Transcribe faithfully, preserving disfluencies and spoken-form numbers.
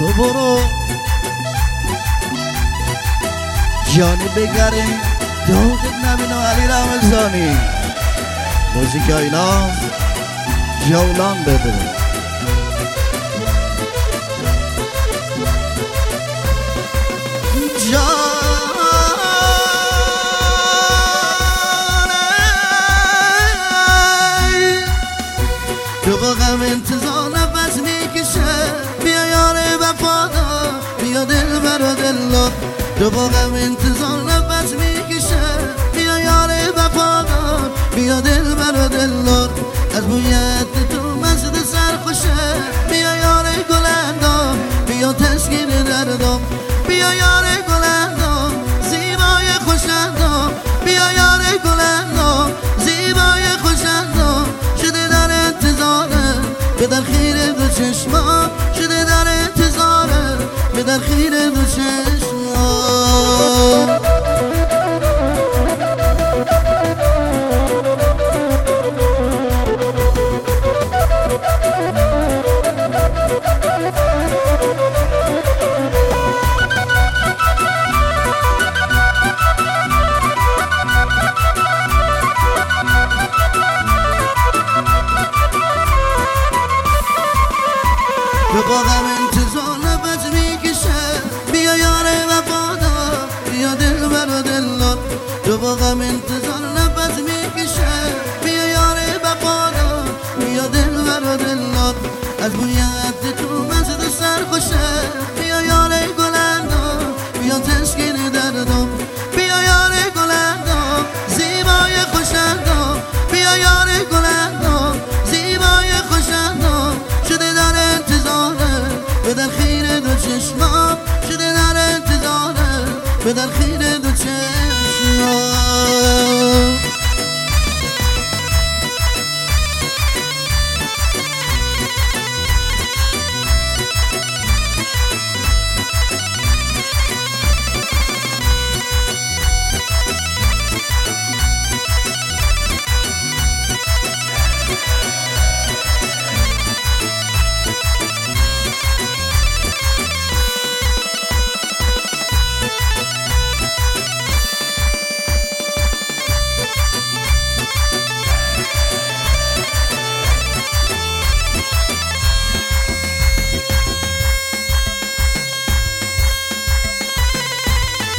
تو برو جانی بگره داغت نبینو علی رمضانی موزیک اینا جولان بده تو با غم انتظار نفس میکشه بیا یار وفادار بیا دل برا دل تو با غم انتظار نفس میکشه بیا یار وفادار بیا دل برا دل از بویت تو مزد سرخوشه بیا یار گلندام بیا تسکین دردم بیا یار گلندام زیبای خوشندام بیا یار گلندام زیبای خوشندام شده در انتظاره به در خیره دو چشما شده در انتظاره به در خیره دو چشما تو با غم انتظار نفس میکشه بیا یار وفادار بیا دل برا دل تو با غم انتظار نفس میکشه بیا یار وفادار بیا دل برا دل از بویت تو مزد سرخوشه بیا یار گلندام بیا تسکین دردم بیا یار گلندام زیبای خوشندام بیا یار گلندام زیبای خوشندام شده در انتظاره به در خیره دو چشمام شده در انتظاره به در خیره